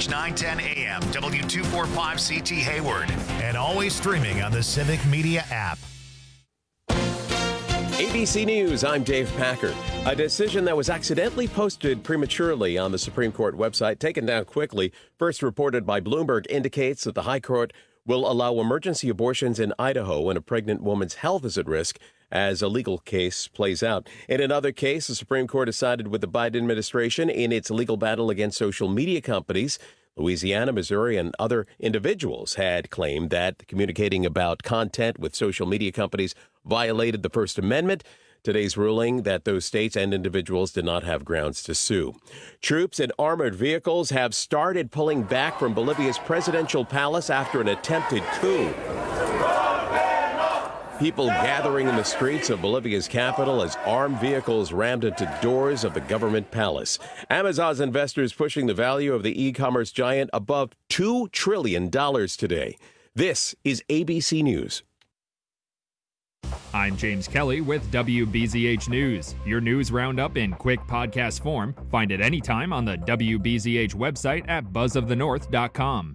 News 910 AM, W245CT Hayward, and always streaming on the Civic Media app. ABC News, I'm Dave Packard. A decision that was accidentally posted prematurely on the Supreme Court website, taken down quickly, first reported by Bloomberg, indicates that the High Court will allow emergency abortions in Idaho when a pregnant woman's health is at risk as a legal case plays out. In another case, the Supreme Court has sided with the Biden administration in its legal battle against social media companies. Louisiana, Missouri, and other individuals had claimed that communicating about content with social media companies violated the First Amendment. Today's ruling that those states and individuals did not have grounds to sue. Troops in armored vehicles have started pulling back from Bolivia's presidential palace after an attempted coup. People gathering in the streets of Bolivia's capital as armed vehicles rammed into doors of the government palace. Amazon's investors pushing the value of the e-commerce giant above $2 trillion today. This is ABC News. I'm James Kelly with WBZH News. Your news roundup in quick podcast form. Find it anytime on the WBZH website at buzzofthenorth.com.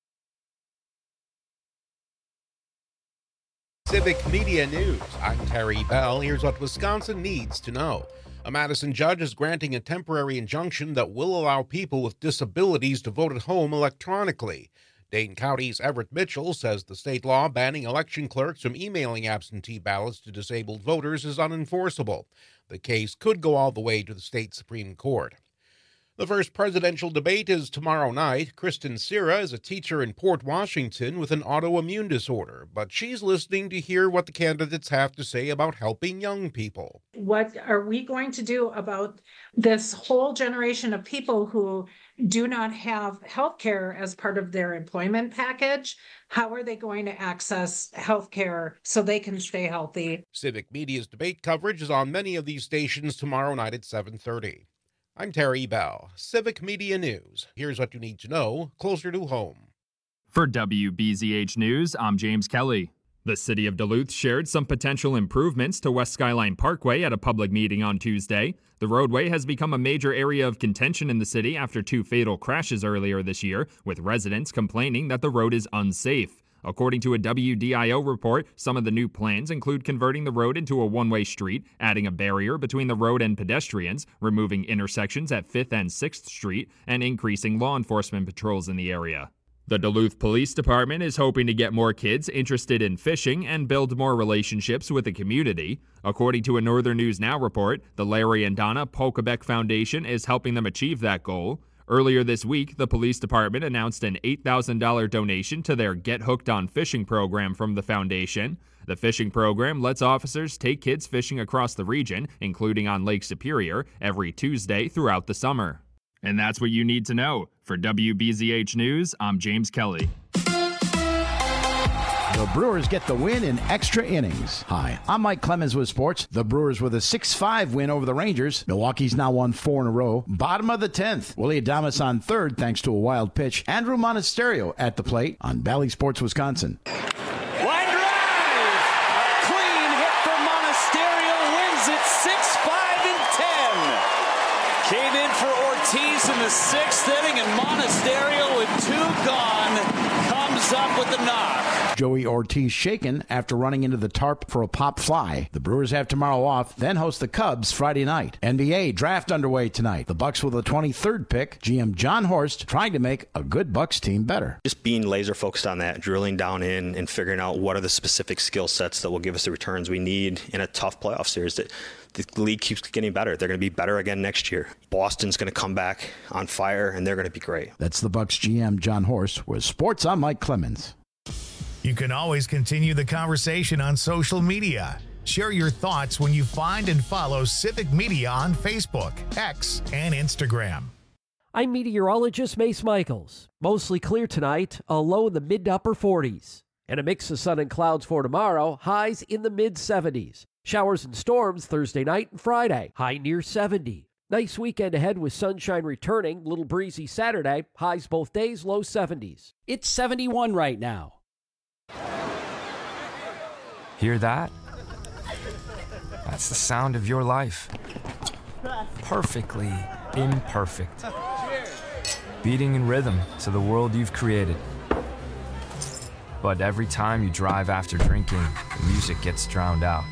Civic Media News. I'm Terry Bell. Here's what Wisconsin needs to know. A Madison judge is granting a temporary injunction that will allow people with disabilities to vote at home electronically. Dane County's Everett Mitchell says the state law banning election clerks from emailing absentee ballots to disabled voters is unenforceable. The case could go all the way to the state Supreme Court. The first presidential debate is tomorrow night. Kristen Sierra is a teacher in Port Washington with an autoimmune disorder, but she's listening to hear what the candidates have to say about helping young people. What are we going to do about this whole generation of people who do not have health care as part of their employment package? How are they going to access health care so they can stay healthy? Civic Media's debate coverage is on many of these stations tomorrow night at 7:30. I'm Terry Bell, Civic Media News. Here's what you need to know closer to home. For WBZH News, I'm James Kelly. The city of Duluth shared some potential improvements to West Skyline Parkway at a public meeting on Tuesday. The roadway has become a major area of contention in the city after 2 fatal crashes earlier this year, with residents complaining that the road is unsafe. According to a WDIO report, some of the new plans include converting the road into a one-way street, adding a barrier between the road and pedestrians, removing intersections at 5th and 6th Street, and increasing law enforcement patrols in the area. The Duluth Police Department is hoping to get more kids interested in fishing and build more relationships with the community. According to a Northern News Now report, the Larry and Donna Polkabeck Foundation is helping them achieve that goal. Earlier this week, the police department announced an $8,000 donation to their Get Hooked on Fishing program from the foundation. The fishing program lets officers take kids fishing across the region, including on Lake Superior, every Tuesday throughout the summer. And that's what you need to know. For WBZH News, I'm James Kelly. The Brewers get the win in extra innings. Hi, I'm Mike Clemens with sports. The Brewers with a 6-5 win over the Rangers. Milwaukee's now won 4 in a row. Bottom of the 10th. Willie Adames on third thanks to a wild pitch. Andrew Monasterio at the plate on Valley Sports, Wisconsin. Line drive! A clean hit from Monasterio wins it 6-5 and 10. Came in for Ortiz in the 6th inning, and Monasterio with 2 gone comes up with the knock. Joey Ortiz shaken after running into the tarp for a pop fly. The Brewers have tomorrow off, then host the Cubs Friday night. NBA draft underway tonight. The Bucks with the 23rd pick. GM John Horst trying to make a good Bucks team better. Just being laser focused on that, drilling down in and figuring out what are the specific skill sets that will give us the returns we need in a tough playoff series. That the league keeps getting better. They're going to be better again next year. Boston's going to come back on fire, and they're going to be great. That's the Bucks GM John Horst. With sports, I'm Mike Clemens. You can always continue the conversation on social media. Share your thoughts when you find and follow Civic Media on Facebook, X, and Instagram. I'm meteorologist Mace Michaels. Mostly clear tonight, a low in the mid to upper 40s. And a mix of sun and clouds for tomorrow, highs in the mid-70s. Showers and storms Thursday night and Friday, high near 70. Nice weekend ahead with sunshine returning, little breezy Saturday, highs both days, low 70s. It's 71 right now. Hear that? That's the sound of your life. Perfectly imperfect. beating in rhythm to the world you've created. But every time you drive after drinking, the music gets drowned out.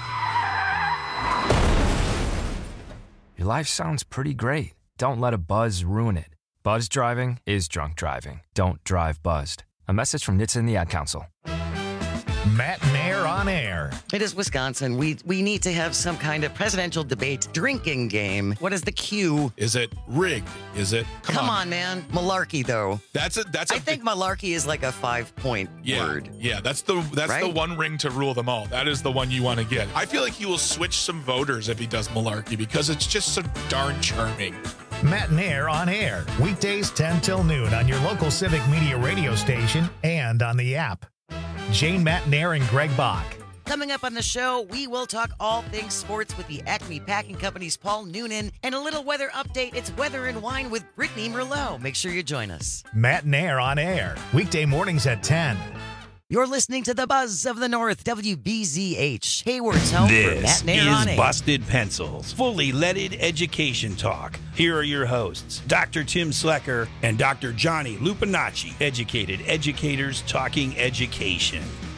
Your life sounds pretty great. Don't let a buzz ruin it. Buzz driving is drunk driving. Don't drive buzzed. A message from NHTSA and the Ad Council. Matt Nair on air. It is Wisconsin. We need to have some kind of presidential debate drinking game. What is the cue? Is it rigged? Is it? Come on, man. Malarkey, though. I think malarkey is like a 5-point word. Yeah, that's the one ring to rule them all. That is the one you want to get. I feel like he will switch some voters if he does malarkey because it's just so darn charming. Matt Nair on air. Weekdays 10 till noon on your local Civic Media radio station and on the app. Jane, Matt Nair, and Greg Bach. Coming up on the show, we will talk all things sports with the Acme Packing Company's Paul Noonan and a little weather update. It's Weather and Wine with Brittany Merlot. Make sure you join us. Matt Nair on air. Weekday mornings at 10. You're listening to the Buzz of the North, WBZH. Hayward's home for Matt Nair on This air. is Busted Pencils, fully leaded education talk. Here are your hosts, Dr. Tim Slecker and Dr. Johnny Lupinacci, educated educators talking education.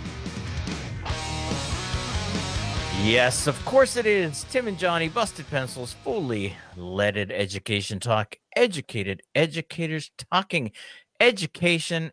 Yes, of course it is. Tim and Johnny, Busted Pencils, fully leaded education talk. Educated educators talking education.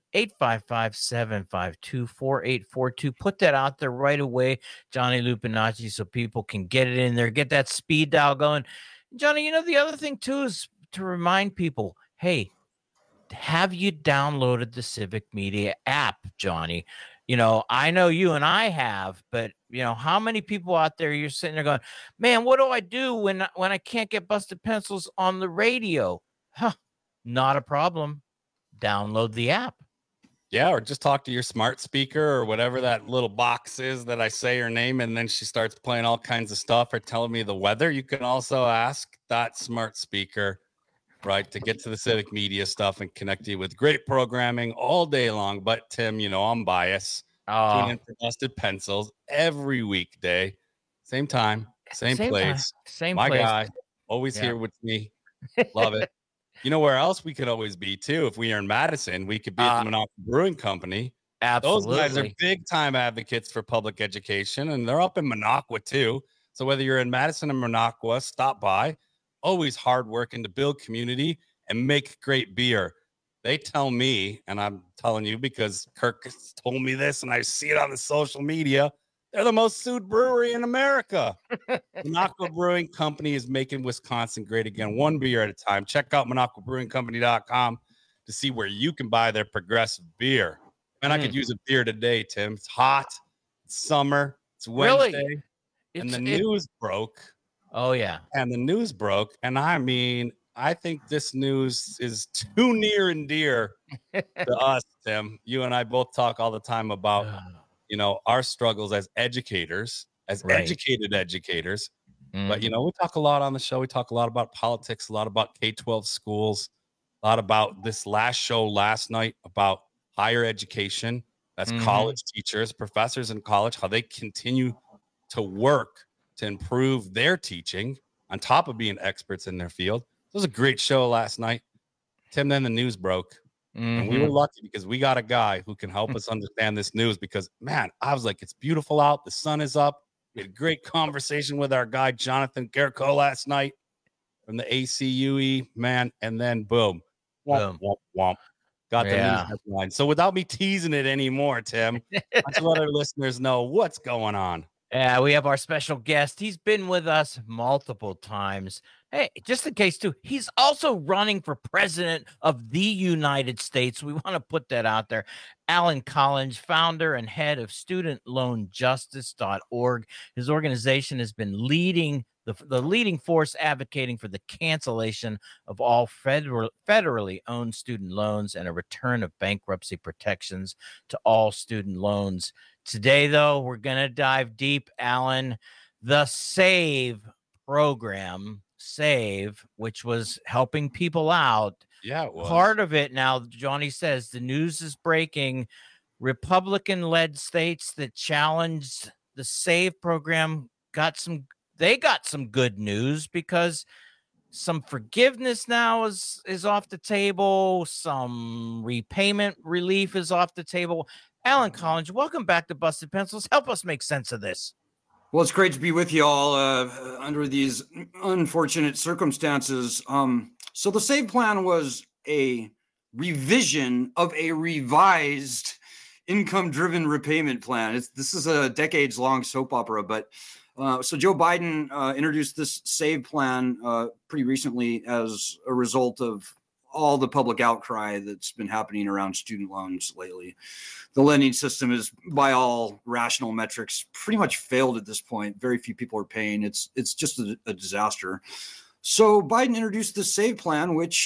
855-752-4842. Put that out there right away, Johnny Lupinacci, so people can get it in there, get that speed dial going. Johnny, the other thing too is to remind people, hey, have you downloaded the Civic Media app, Johnny? I know you and I have, but how many people out there you're sitting there going, man, what do I do when I can't get Busted Pencils on the radio? Not a problem. Download the app. Yeah, or just talk to your smart speaker or whatever that little box is that I say her name and then she starts playing all kinds of stuff or telling me the weather. You can also ask that smart speaker, right, to get to the Civic Media stuff and connect you with great programming all day long. But Tim, I'm biased. Tune in for Busted Pencils every weekday, same time, same place, same My place. guy, always here with me. Love it. You know where else we could always be too? If we are in Madison, we could be at the Minocqua Brewing Company. Absolutely. Those guys are big time advocates for public education, and they're up in Minocqua too. So whether you're in Madison or Minocqua, stop by. Always hard working to build community and make great beer. They tell me, and I'm telling you because Kirk has told me this, and I see it on the social media, they're the most sued brewery in America. Minocqua Brewing Company is making Wisconsin great again, one beer at a time. Check out MinocquaBrewingCompany.com to see where you can buy their progressive beer. Man, I could use a beer today, Tim. It's hot. It's summer. It's Wednesday. And the news broke. Oh, yeah. And the news broke. And I think this news is too near and dear to us, Tim. You and I both talk all the time about our struggles as educators, as educated educators. But, we talk a lot on the show. We talk a lot about politics, a lot about K-12 schools, a lot about this last show last night about higher education. That's college teachers, professors in college, how they continue to work to improve their teaching on top of being experts in their field. It was a great show last night. Tim, then the news broke. And we were lucky because we got a guy who can help us understand this news because, man, I was like, it's beautiful out. The sun is up. We had a great conversation with our guy, Jonathan Gerko, last night from the ACUE, man. And then, boom. Womp, womp, womp. Got the news headline. So without me teasing it anymore, Tim, let's let our listeners know what's going on. Yeah, we have our special guest. He's been with us multiple times. Hey, just in case, too, he's also running for president of the United States. We want to put that out there. Alan Collins, founder and head of StudentLoanJustice.org. His organization has been leading the leading force advocating for the cancellation of all federally owned student loans and a return of bankruptcy protections to all student loans. Today, though, we're going to dive deep, Alan. The SAVE program, SAVE, which was helping people out. Yeah, it was. Part of it now, Johnny says, the news is breaking. Republican-led states that challenged the SAVE program got some good news because some forgiveness now is off the table. Some repayment relief is off the table. Alan Collins, welcome back to Busted Pencils. Help us make sense of this. Well, it's great to be with you all under these unfortunate circumstances. So the SAVE plan was a revision of a revised income-driven repayment plan. This is a decades-long soap opera, but so Joe Biden introduced this SAVE plan pretty recently as a result of all the public outcry that's been happening around student loans lately. The lending system is, by all rational metrics, pretty much failed at this point. Very few people are paying. It's just a disaster. So Biden introduced the SAVE plan, which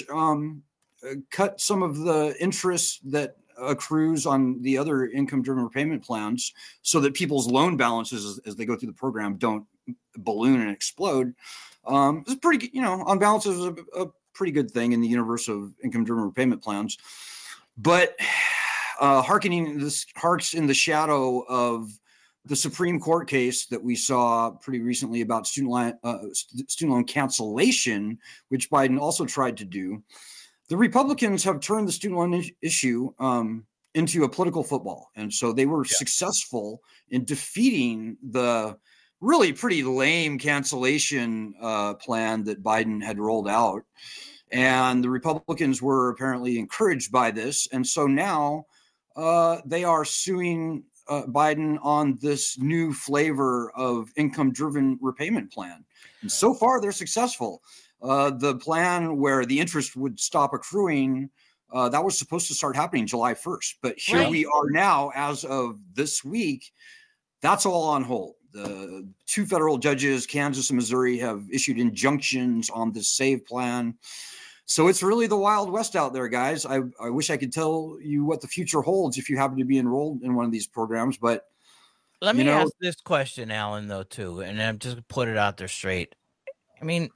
cut some of the interest that accrues on the other income-driven repayment plans so that people's loan balances as they go through the program don't balloon and explode. It's pretty, on balance, is a pretty good thing in the universe of income-driven repayment plans. But harks in the shadow of the Supreme Court case that we saw pretty recently about student loan cancellation, which Biden also tried to do. The Republicans have turned the student loan issue into a political football. And so they were successful in defeating the really pretty lame cancellation plan that Biden had rolled out. And the Republicans were apparently encouraged by this. And so now they are suing Biden on this new flavor of income-driven repayment plan. And so far, they're successful. The plan where the interest would stop accruing, that was supposed to start happening July 1st. But here we are now, as of this week, that's all on hold. The two federal judges, Kansas and Missouri, have issued injunctions on the SAVE plan. So it's really the Wild West out there, guys. I wish I could tell you what the future holds if you happen to be enrolled in one of these programs. But let me ask this question, Alan, though, too, and I'm just going to put it out there straight. I mean,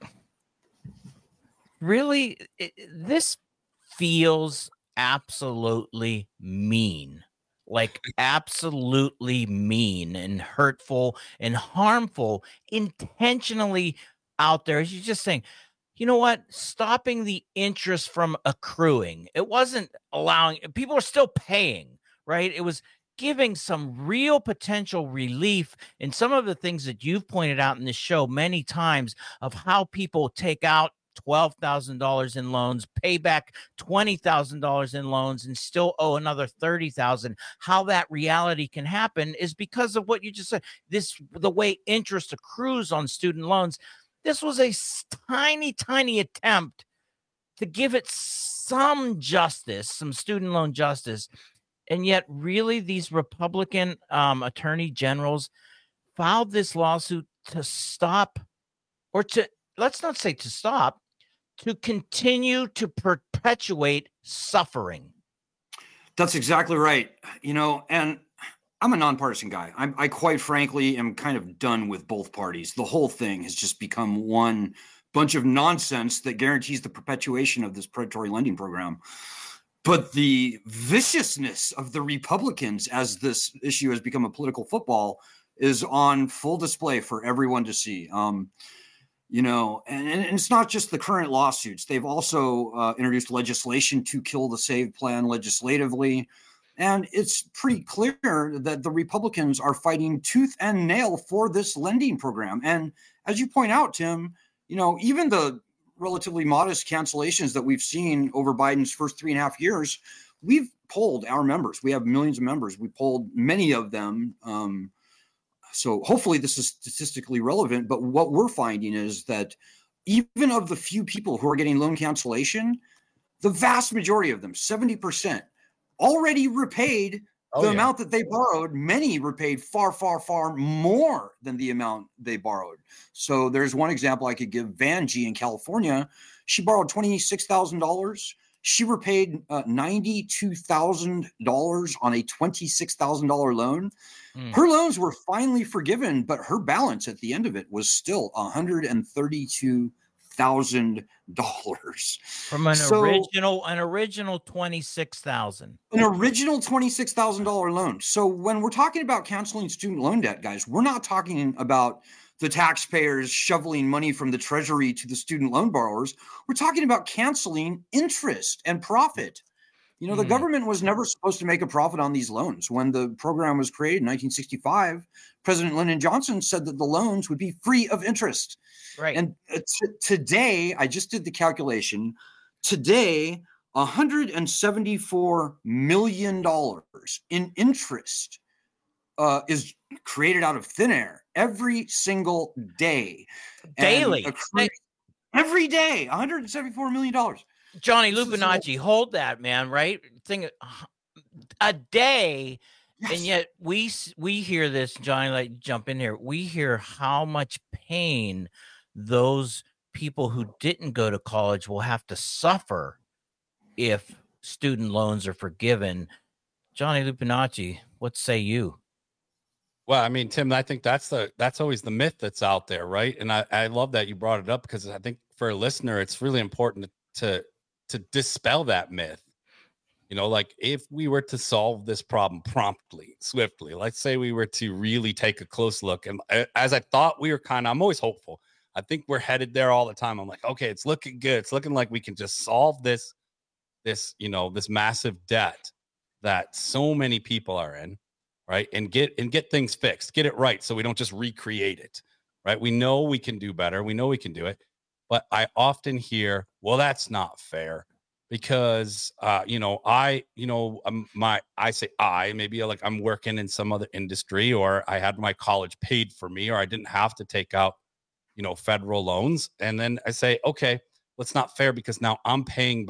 really, this feels absolutely mean. Like absolutely mean and hurtful and harmful, intentionally out there. You're just saying, you know what? Stopping the interest from accruing. It wasn't allowing, people are still paying, right? It was giving some real potential relief in some of the things that you've pointed out in this show many times of how people take out $12,000 in loans, pay back $20,000 in loans, and still owe another $30,000. How that reality can happen is because of what you just said. The way interest accrues on student loans. This was a tiny attempt to give it some justice, some student loan justice, and yet, really, these Republican attorney generals filed this lawsuit to stop, or to let's not say to stop. To continue to perpetuate suffering. That's exactly right. And I'm a nonpartisan guy. I quite frankly am kind of done with both parties. The whole thing has just become one bunch of nonsense that guarantees the perpetuation of this predatory lending program. But the viciousness of the Republicans as this issue has become a political football is on full display for everyone to see. And it's not just the current lawsuits. They've also introduced legislation to kill the SAVE plan legislatively. And it's pretty clear that the Republicans are fighting tooth and nail for this lending program. And as you point out, Tim, even the relatively modest cancellations that we've seen over Biden's first 3.5 years, we've polled our members. We have millions of members. We polled many of them. So hopefully this is statistically relevant, but what we're finding is that even of the few people who are getting loan cancellation, the vast majority of them, 70%, already repaid the amount that they borrowed. Many repaid far, far, far more than the amount they borrowed. So there's one example I could give. Vanjie in California, she borrowed $26,000. She repaid $92,000 on a $26,000 loan. Her loans were finally forgiven, but her balance at the end of it was still $132,000 from an original $26,000. An original $26,000 loan. So when we're talking about canceling student loan debt, guys, we're not talking about the taxpayers shoveling money from the treasury to the student loan borrowers. We're talking about canceling interest and profit. You know, the government was never supposed to make a profit on these loans. When the program was created in 1965, President Lyndon Johnson said that the loans would be free of interest. Right. And today, I just did the calculation. Today, $174 million in interest is created out of thin air every single day. Daily. Every day, $174 million. Johnny Lupinacci, hold that, man, right? Think a day. Yes. And yet we hear this, Johnny, like jump in here. We hear how much pain those people who didn't go to college will have to suffer if student loans are forgiven. Johnny Lupinacci, what say you? Well, I mean, Tim, I think that's always the myth that's out there, right? And I love that you brought it up, because I think for a listener, it's really important to dispel that myth. You know, like if we were to solve this problem promptly, swiftly, let's say we were to really take a close look, and as I thought we were I'm always hopeful. I think we're headed there all the time. I'm like, okay, it's looking good. It's looking like we can just solve this massive debt that so many people are in, right? And get things fixed, get it right, so we don't just recreate it, right? We know we can do better. We know we can do it. But I often hear, well, that's not fair, because, maybe like I'm working in some other industry, or I had my college paid for me, or I didn't have to take out, federal loans. And then I say, okay, well, it's not fair, because now I'm paying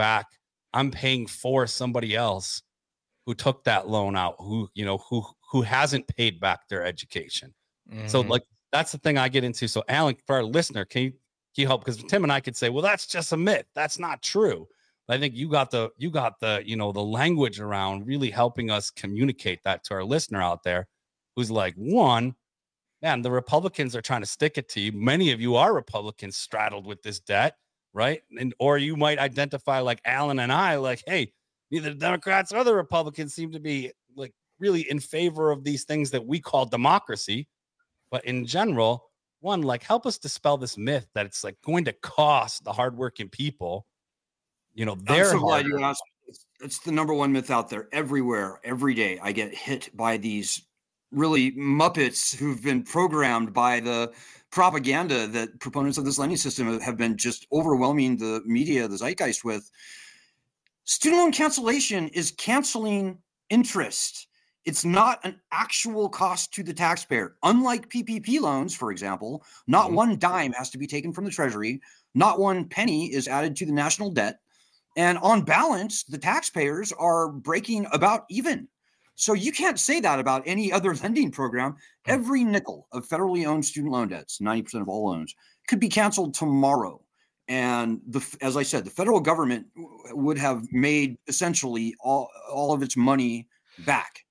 for somebody else who took that loan out, who hasn't paid back their education. Mm-hmm. So like, that's the thing I get into. So Alan, for our listener, can you help? Because Tim and I could say, well, that's just a myth. That's not true. But I think you got the the language around really helping us communicate that to our listener out there, who's like, one, man, the Republicans are trying to stick it to you. Many of you are Republicans straddled with this debt, right? Or you might identify like Alan and I, like, hey, neither the Democrats or the Republicans seem to be like really in favor of these things that we call democracy. But in general, one, like, help us dispel this myth that it's like going to cost the hardworking people, I'm so glad you asked. It's the number one myth out there. Everywhere, every day, I get hit by these really Muppets who've been programmed by the propaganda that proponents of this lending system have been just overwhelming the media, the zeitgeist with. Student loan cancellation is canceling interest. It's not an actual cost to the taxpayer. Unlike PPP loans, for example, not one dime has to be taken from the Treasury. Not one penny is added to the national debt. And on balance, the taxpayers are breaking about even. So you can't say that about any other lending program. Every nickel of federally owned student loan debts, 90% of all loans, could be canceled tomorrow. And as I said, the federal government would have made essentially all of its money back.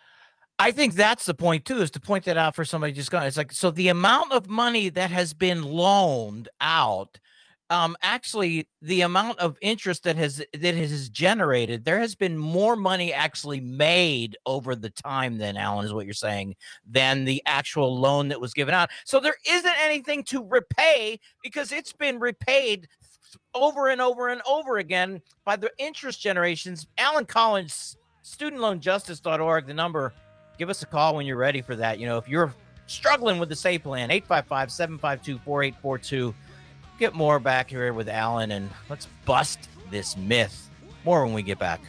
I think that's the point too, is to point that out for somebody just gone. It's like, so the amount of money that has been loaned out, actually the amount of interest that has generated, there has been more money actually made over the time than, Alan, is what you're saying, than the actual loan that was given out. So there isn't anything to repay, because it's been repaid over and over and over again by the interest generations. Alan Collins, studentloanjustice.org, the number. Give us a call when you're ready for that. If you're struggling with the SAVE plan, 855-752-4842. Get more back here with Alan, and let's bust this myth. More when we get back.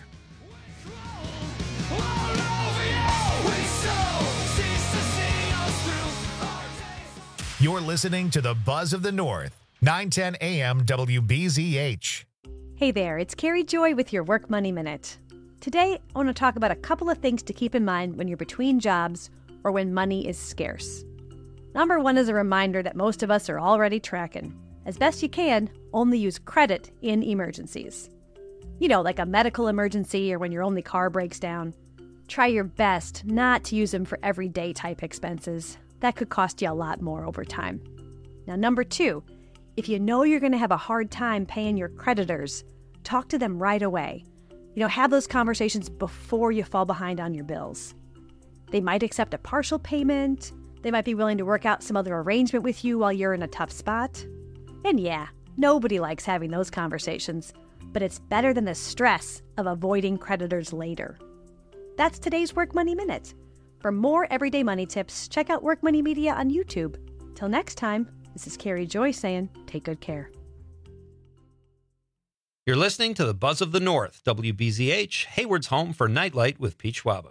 You're listening to the Buzz of the North, 910 AM WBZH. Hey there, it's Carrie Joy with your Work Money Minute. Today, I want to talk about a couple of things to keep in mind when you're between jobs or when money is scarce. Number one is a reminder that most of us are already tracking. As best you can, only use credit in emergencies. Like a medical emergency or when your only car breaks down. Try your best not to use them for everyday type expenses. That could cost you a lot more over time. Now, number two, if you know you're going to have a hard time paying your creditors, talk to them right away. Have those conversations before you fall behind on your bills. They might accept a partial payment. They might be willing to work out some other arrangement with you while you're in a tough spot. And yeah, nobody likes having those conversations, but it's better than the stress of avoiding creditors later. That's today's Work Money Minute. For more everyday money tips, check out Work Money Media on YouTube. Till next time, this is Carrie Joy saying, take good care. You're listening to the Buzz of the North, WBZH, Hayward's home for Nightlight with Pete Schwaba.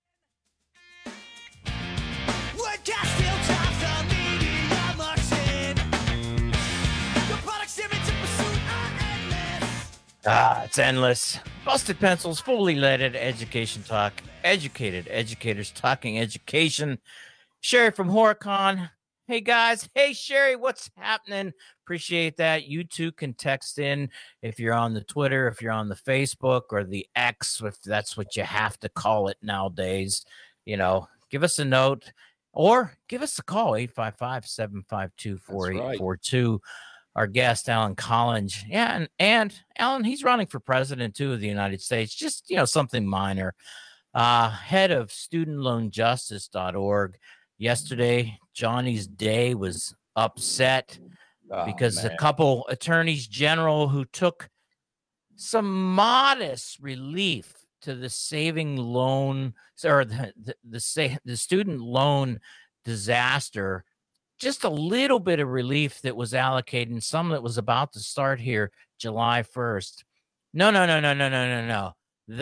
It's endless. Busted Pencils, fully leaded education talk. Educated educators talking education. Sherry from Horicon. Hey, guys. Hey, Sherry, what's happening? Appreciate that. You too can text in if you're on the Twitter, if you're on the Facebook or the X, if that's what you have to call it nowadays. You know, give us a note or give us a call, 855-752-4842. Our guest, Alan Collins. Yeah, and Alan, he's running for president, too, of the United States. Just, something minor. Head of studentloanjustice.org. Yesterday, Johnny's Day was upset because a couple attorneys general who took some modest relief to the saving loan or the student loan disaster, just a little bit of relief that was allocated and some that was about to start here July 1st. No.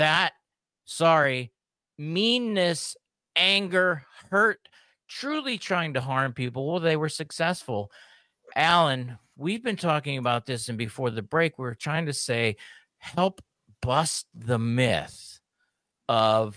Meanness, anger, hurt, truly trying to harm people. Well, they were successful. Alan, we've been talking about this, and before the break, we were trying to say, help bust the myth of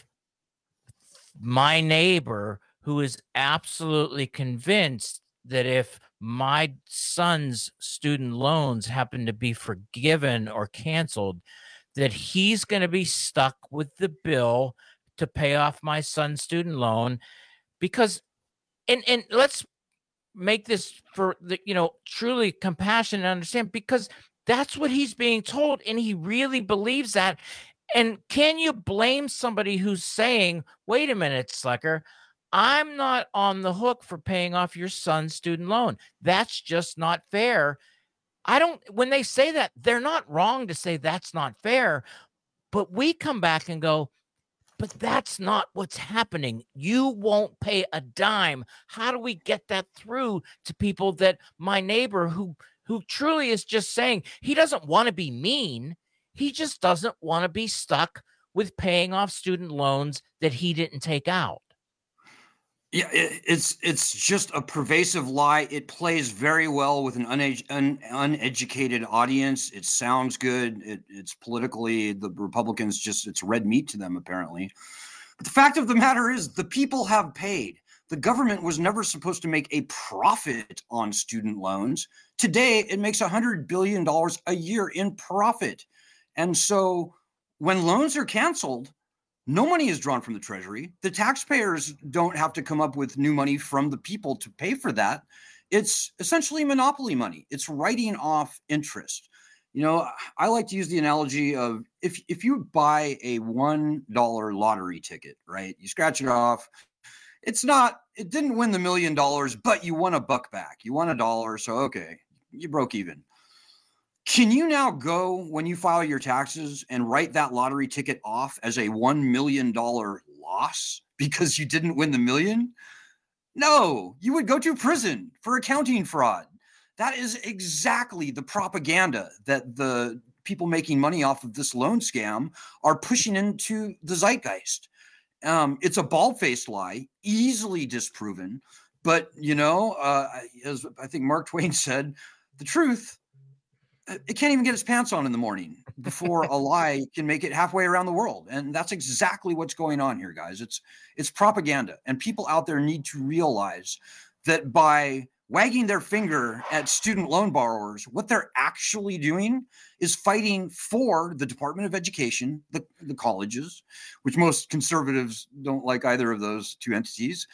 my neighbor who is absolutely convinced that if my son's student loans happen to be forgiven or canceled, that he's going to be stuck with the bill to pay off my son's student loan. Because, and let's make this for the, truly compassion and understand, because that's what he's being told. And he really believes that. And can you blame somebody who's saying, wait a minute, Slecker, I'm not on the hook for paying off your son's student loan. That's just not fair. When they say that, they're not wrong to say that's not fair, but we come back and go, but that's not what's happening. You won't pay a dime. How do we get that through to people that my neighbor who truly is just saying he doesn't want to be mean. He just doesn't want to be stuck with paying off student loans that he didn't take out. Yeah, it's just a pervasive lie. It plays very well with an uneducated audience. It sounds good. It's politically, the Republicans it's red meat to them, apparently. But the fact of the matter is the people have paid. The government was never supposed to make a profit on student loans. Today, it makes $100 billion a year in profit. And so when loans are canceled, no money is drawn from the Treasury. The taxpayers don't have to come up with new money from the people to pay for that. It's essentially monopoly money. It's writing off interest. I like to use the analogy of if you buy a $1 lottery ticket, right? You scratch it off. It didn't win the $1 million, but you won $1 back. You won $1. So, okay, you broke even. Can you now go when you file your taxes and write that lottery ticket off as a $1 million loss because you didn't win the million? No, you would go to prison for accounting fraud. That is exactly the propaganda that the people making money off of this loan scam are pushing into the zeitgeist. It's a bald-faced lie, easily disproven. But, as I think Mark Twain said, the truth, it can't even get its pants on in the morning before a lie can make it halfway around the world. And that's exactly what's going on here, guys. It's propaganda. And people out there need to realize that by wagging their finger at student loan borrowers, what they're actually doing is fighting for the Department of Education, the colleges, which most conservatives don't like either of those two entities,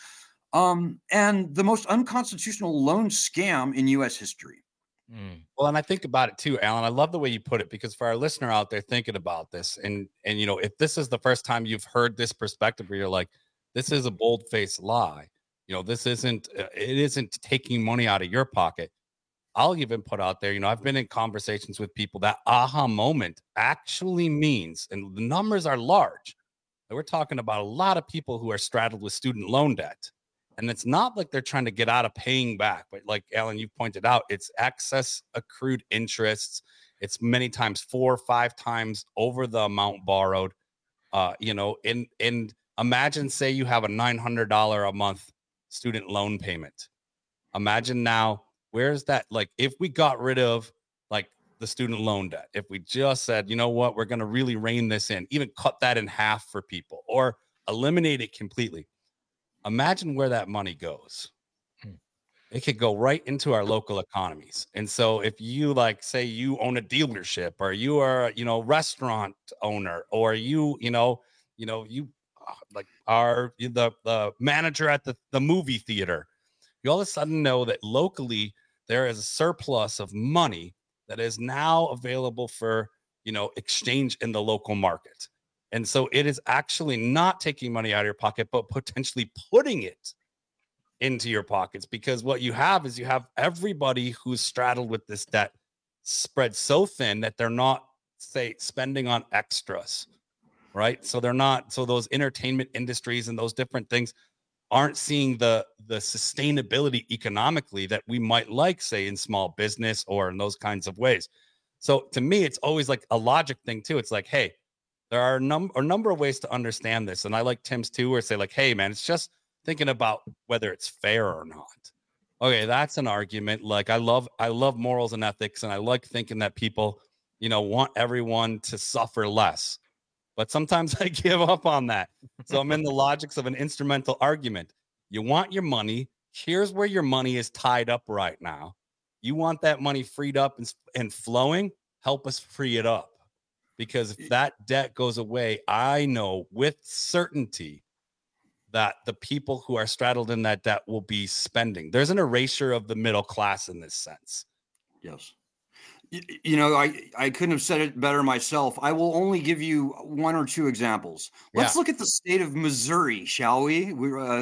and the most unconstitutional loan scam in U.S. history. Well, and I think about it too, Alan. I love the way you put it, because for our listener out there thinking about this, and if this is the first time you've heard this perspective where you're like, this is a bold-faced lie, This isn't taking money out of your pocket. I'll even put out there, I've been in conversations with people that aha moment actually means, and the numbers are large. We're talking about a lot of people who are straddled with student loan debt. And it's not like they're trying to get out of paying back, but like Alan, you pointed out, it's excess accrued interests. It's many times 4 or 5 times over the amount borrowed. And imagine, say you have a $900 a month student loan payment. Imagine now, where's that? Like, if we got rid of like the student loan debt, if we just said, you know what, we're going to really rein this in, even cut that in half for people or eliminate it completely. Imagine where that money goes. It could go right into our local economies. And so if you say you own a dealership, or you are, restaurant owner, or you are the manager at the movie theater, you all of a sudden know that locally there is a surplus of money that is now available for, exchange in the local market. And so it is actually not taking money out of your pocket, but potentially putting it into your pockets, because what you have is you have everybody who's straddled with this debt spread so thin that they're not, say, spending on extras, right? So those entertainment industries and those different things aren't seeing the sustainability economically that we might like, say, in small business or in those kinds of ways. So to me, it's always like a logic thing too. It's like, hey, there are a number of ways to understand this. And I like Tim's too, where say like, hey man, it's just thinking about whether it's fair or not. Okay, that's an argument. Like I love morals and ethics, and I like thinking that people, want everyone to suffer less. But sometimes I give up on that. So I'm in the logics of an instrumental argument. You want your money. Here's where your money is tied up right now. You want that money freed up and flowing. Help us free it up. Because if that debt goes away, I know with certainty that the people who are straddled in that debt will be spending. There's an erasure of the middle class in this sense. Yes. I couldn't have said it better myself. I will only give you 1 or 2 examples. Let's look at the state of Missouri, shall we?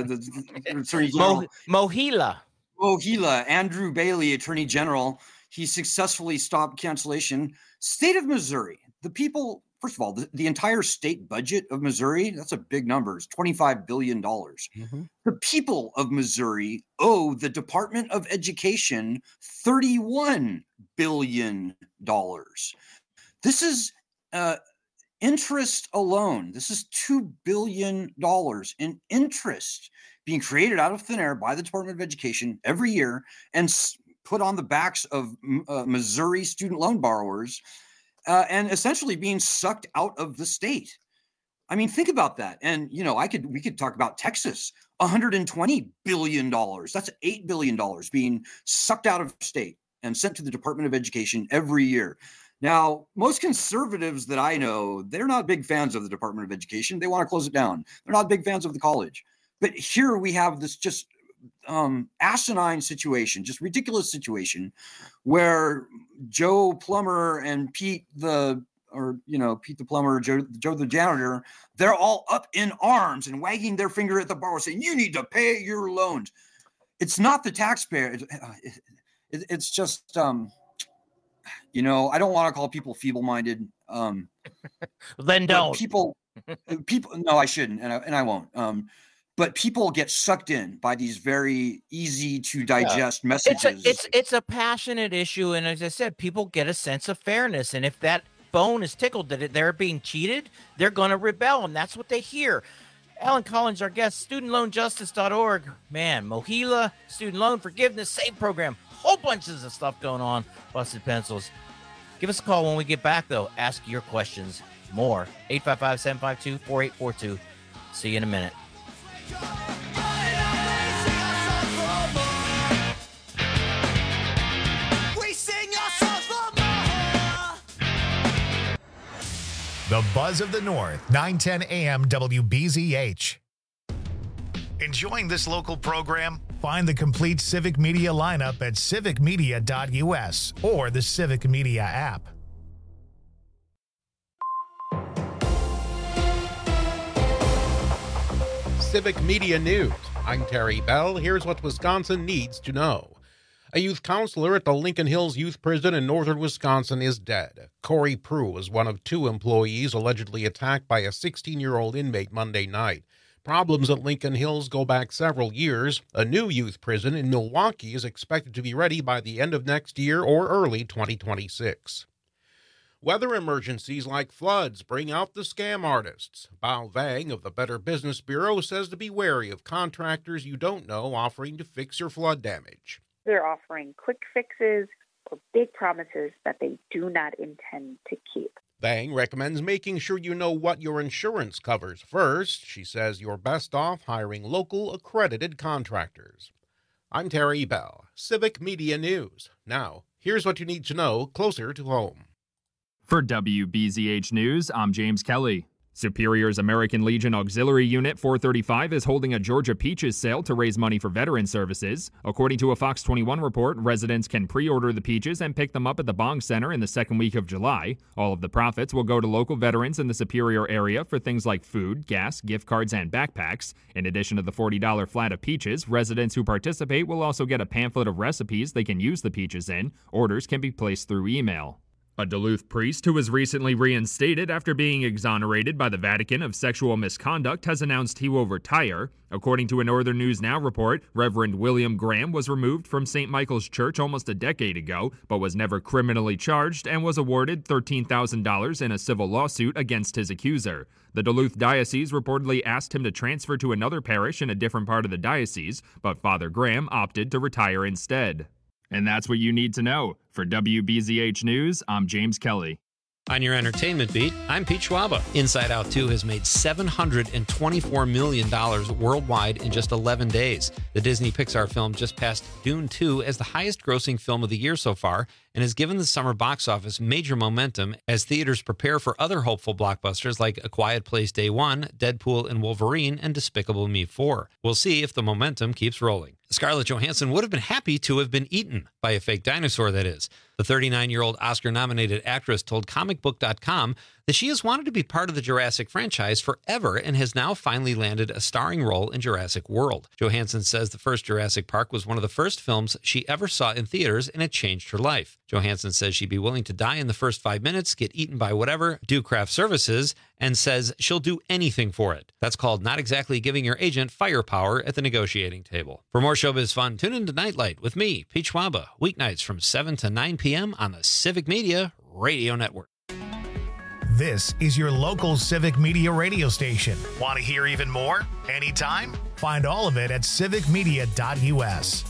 Mohila, Andrew Bailey, Attorney General. He successfully stopped cancellation. State of Missouri. The people, first of all, the entire state budget of Missouri, that's a big number. It's $25 billion. Mm-hmm. The people of Missouri owe the Department of Education $31 billion. This is interest alone. This is $2 billion in interest being created out of thin air by the Department of Education every year and put on the backs of Missouri student loan borrowers. And essentially being sucked out of the state. I mean, think about that. And, we could talk about Texas, $120 billion. That's $8 billion being sucked out of state and sent to the Department of Education every year. Now, most conservatives that I know, they're not big fans of the Department of Education. They want to close it down. They're not big fans of the college. But here we have this just asinine situation, just ridiculous situation where Joe Plumber and Pete the Plumber, Joe the janitor, they're all up in arms and wagging their finger at the borrower saying, you need to pay your loans. It's not the taxpayer. It's just, I don't want to call people feeble-minded. Then don't. People, no, I shouldn't. And I won't. But people get sucked in by these very easy to digest messages. It's a passionate issue. And as I said, people get a sense of fairness. And if that bone is tickled that they're being cheated, they're going to rebel. And that's what they hear. Alan Collins, our guest, studentloanjustice.org. Man, Mohila, student loan forgiveness, SAVE program, whole bunches of stuff going on. Busted pencils. Give us a call when we get back, though. Ask your questions more. 855-752-4842. See you in a minute. The Buzz of the North, 910 AM WBZH. Enjoying this local program? Find the complete Civic Media lineup at civicmedia.us or the Civic Media app. Civic Media News. I'm Terry Bell. Here's what Wisconsin needs to know. A youth counselor at the Lincoln Hills Youth Prison in northern Wisconsin is dead. Corey Prue was one of 2 employees allegedly attacked by a 16-year-old inmate Monday night. Problems at Lincoln Hills go back several years. A new youth prison in Milwaukee is expected to be ready by the end of next year or early 2026. Weather emergencies like floods bring out the scam artists. Bao Vang of the Better Business Bureau says to be wary of contractors you don't know offering to fix your flood damage. They're offering quick fixes or big promises that they do not intend to keep. Vang recommends making sure you know what your insurance covers first. She says you're best off hiring local accredited contractors. I'm Terry Bell, Civic Media News. Now, here's what you need to know closer to home. For WBZH News, I'm James Kelly. Superior's American Legion Auxiliary Unit 435 is holding a Georgia Peaches sale to raise money for veteran services. According to a Fox 21 report, residents can pre-order the peaches and pick them up at the Bong Center in the second week of July. All of the profits will go to local veterans in the Superior area for things like food, gas, gift cards, and backpacks. In addition to the $40 flat of peaches, residents who participate will also get a pamphlet of recipes they can use the peaches in. Orders can be placed through email. A Duluth priest who was recently reinstated after being exonerated by the Vatican of sexual misconduct has announced he will retire. According to a Northern News Now report, Reverend William Graham was removed from St. Michael's Church almost a decade ago, but was never criminally charged and was awarded $13,000 in a civil lawsuit against his accuser. The Duluth Diocese reportedly asked him to transfer to another parish in a different part of the diocese, but Father Graham opted to retire instead. And that's what you need to know. For WBZH News, I'm James Kelly. On your entertainment beat, I'm Pete Schwaba. Inside Out 2 has made $724 million worldwide in just 11 days. The Disney Pixar film just passed Dune 2 as the highest-grossing film of the year so far and has given the summer box office major momentum as theaters prepare for other hopeful blockbusters like A Quiet Place Day 1, Deadpool and Wolverine, and Despicable Me 4. We'll see if the momentum keeps rolling. Scarlett Johansson would have been happy to have been eaten by a fake dinosaur, that is. The 39-year-old Oscar-nominated actress told ComicBook.com that she has wanted to be part of the Jurassic franchise forever and has now finally landed a starring role in Jurassic World. Johansson says the first Jurassic Park was one of the first films she ever saw in theaters, and it changed her life. Johansson says she'd be willing to die in the first 5 minutes, get eaten by whatever, do craft services, and says she'll do anything for it. That's called not exactly giving your agent firepower at the negotiating table. For more showbiz fun, tune in to Nightlight with me, Pete Schwaba, weeknights from 7 to 9 p.m. on the Civic Media Radio Network. This is your local Civic Media radio station. Want to hear even more? Anytime? Find all of it at civicmedia.us.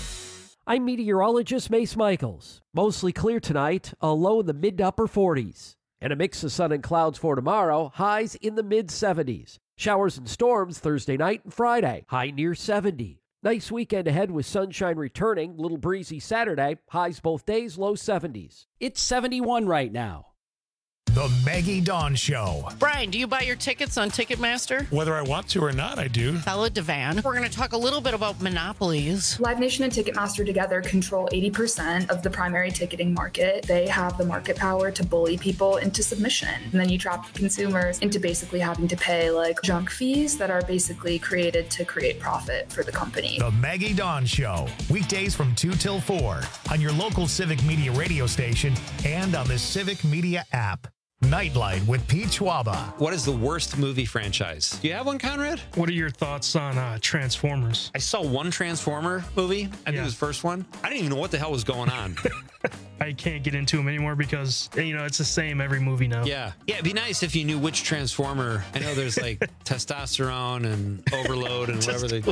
I'm meteorologist Mace Michaels. Mostly clear tonight, a low in the mid to upper 40s. And a mix of sun and clouds for tomorrow, highs in the mid 70s. Showers and storms Thursday night and Friday, high near 70. Nice weekend ahead with sunshine returning, little breezy Saturday, highs both days, low 70s. It's 71 right now. The Maggie Dawn Show. Brian, do you buy your tickets on Ticketmaster? Whether I want to or not, I do. Bella Devan. We're going to talk a little bit about monopolies. Live Nation and Ticketmaster together control 80% of the primary ticketing market. They have the market power to bully people into submission. And then you trap consumers into basically having to pay like junk fees that are basically created to create profit for the company. The Maggie Dawn Show. Weekdays from 2 till 4 on your local Civic Media radio station and on the Civic Media app. Nightlight with Pete Schwaba. What is the worst movie franchise? Do you have one, Conrad? What are your thoughts on Transformers? I saw one Transformer movie. I think it was the first one. I didn't even know what the hell was going on. I can't get into them anymore because, it's the same every movie now. Yeah, it'd be nice if you knew which Transformer. I know there's like testosterone and overload and whatever they,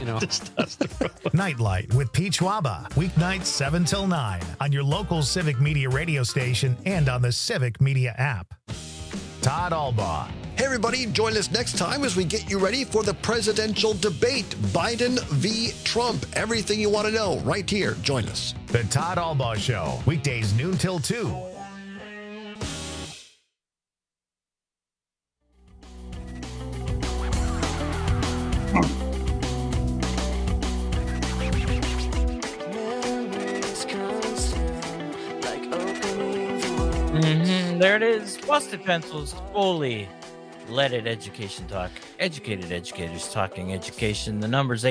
Nightlight with Pete Schwaba. Weeknights 7 till 9 on your local Civic Media radio station and on the Civic Media app. Todd Albaugh. Hey, everybody, join us next time as we get you ready for the presidential debate, Biden v. Trump. Everything you want to know right here. Join us. The Todd Albaugh Show, weekdays noon till 2. There it is. Busted Pencils, Foley. Let It Education Talk. Educated educators talking education. The number's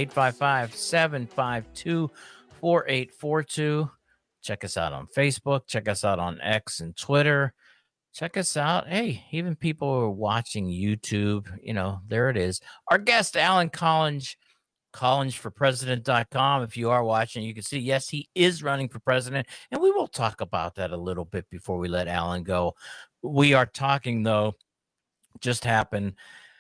855-752-4842. Check us out on Facebook. Check us out on X and Twitter. Check us out. Hey, even people who are watching YouTube, there it is. Our guest, Alan Collins, collinsforpresident.com. If you are watching, you can see, yes, he is running for president. And we will talk about that a little bit before we let Alan go. We are talking, though, just happened.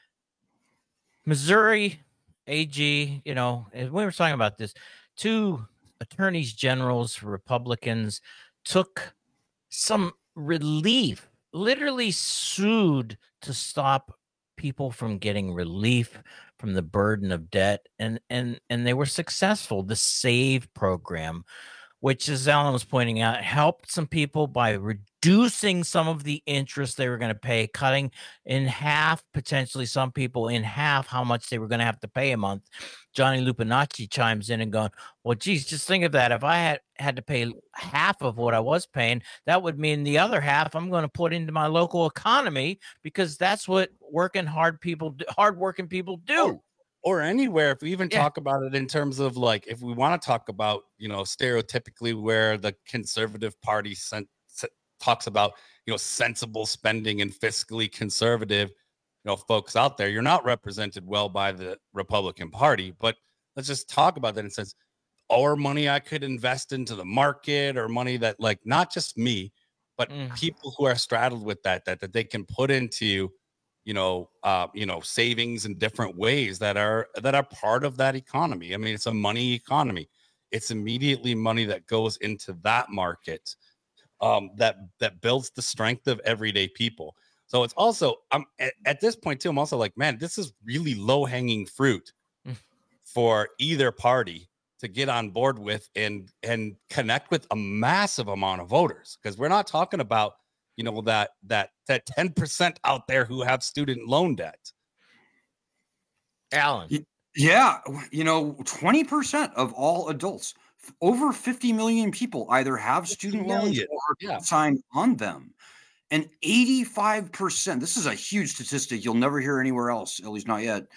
Missouri AG, and we were talking about this. 2 attorneys generals, Republicans, took some relief, literally sued to stop people from getting relief from the burden of debt, and they were successful. The SAVE program, which, as Alan was pointing out, helped some people by reducing some of the interest they were going to pay, cutting in half, potentially some people in half, how much they were going to have to pay a month. Johnny Lupinacci chimes in and going, well, geez, just think of that. If I had to pay half of what I was paying, that would mean the other half I'm going to put into my local economy, because that's what hardworking people do. Or anywhere. If we even talk about it in terms of, like, if we want to talk about, stereotypically where the conservative party talks about, sensible spending and fiscally conservative, folks out there, you're not represented well by the Republican Party. But let's just talk about that in a sense. Or money I could invest into the market, or money that, like, not just me, but people who are straddled with that they can put into, savings in different ways that are part of that economy. I mean, it's a money economy. It's immediately money that goes into that market, that builds the strength of everyday people. So it's also, at this point too, I'm also like, man, this is really low hanging fruit for either party to get on board with and connect with a massive amount of voters. Because we're not talking about, that 10% out there who have student loan debt. Alan. Yeah. 20% of all adults, over 50 million people either have student loans or signed on them. And 85%, this is a huge statistic you'll never hear anywhere else, at least not yet.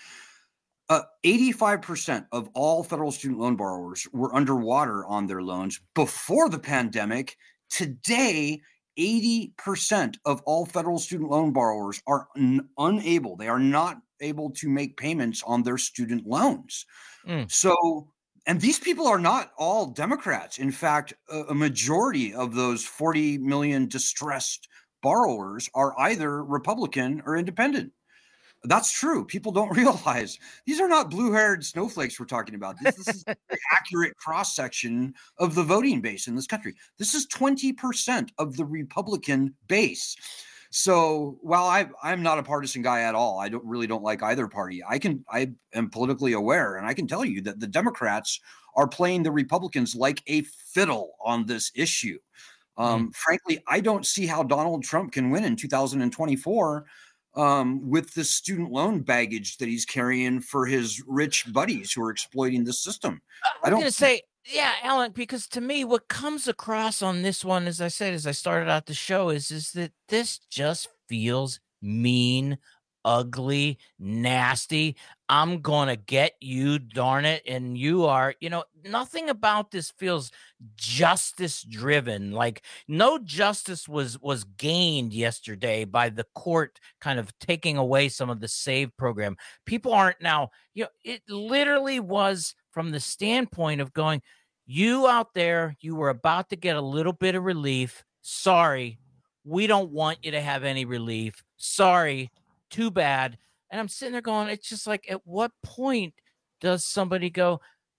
85% of all federal student loan borrowers were underwater on their loans before the pandemic. Today, 80% of all federal student loan borrowers are unable. They are not able to make payments on their student loans. So, and these people are not all Democrats. In fact, a majority of those 40 million distressed borrowers are either Republican or independent. That's true. People don't realize these are not blue-haired snowflakes we're talking about. This is an accurate cross-section of the voting base in this country. This is 20% of the Republican base. So while I'm not a partisan guy at all, I don't like either party. I am politically aware, and I can tell you that the Democrats are playing the Republicans like a fiddle on this issue. Frankly, I don't see how Donald Trump can win in 2024 with the student loan baggage that he's carrying for his rich buddies who are exploiting the system. I'm going to say, yeah, Alan, because to me, what comes across on this one, as I said, as I started out the show, is that this just feels mean, ugly, nasty. I'm going to get you, darn it. And you are, nothing about this feels justice driven. Like no justice was gained yesterday by the court kind of taking away some of the SAVE program. People aren't now, it literally was from the standpoint of going, you out there, you were about to get a little bit of relief. Sorry, we don't want you to have any relief. Sorry, too bad. And I'm sitting there going, it's just like, at what point does somebody go,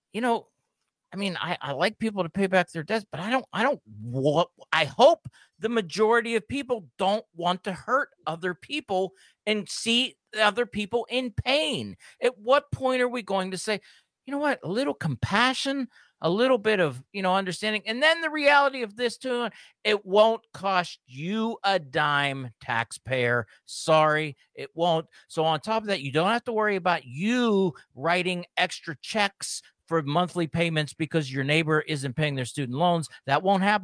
I like people to pay back their debts, but I hope the majority of people don't want to hurt other people and see other people in pain. At what point are we going to say, you know what, a little compassion, a little bit of, understanding. And then the reality of this too, it won't cost you a dime, taxpayer. Sorry, it won't. So on top of that, you don't have to worry about you writing extra checks for monthly payments because your neighbor isn't paying their student loans. That won't happen.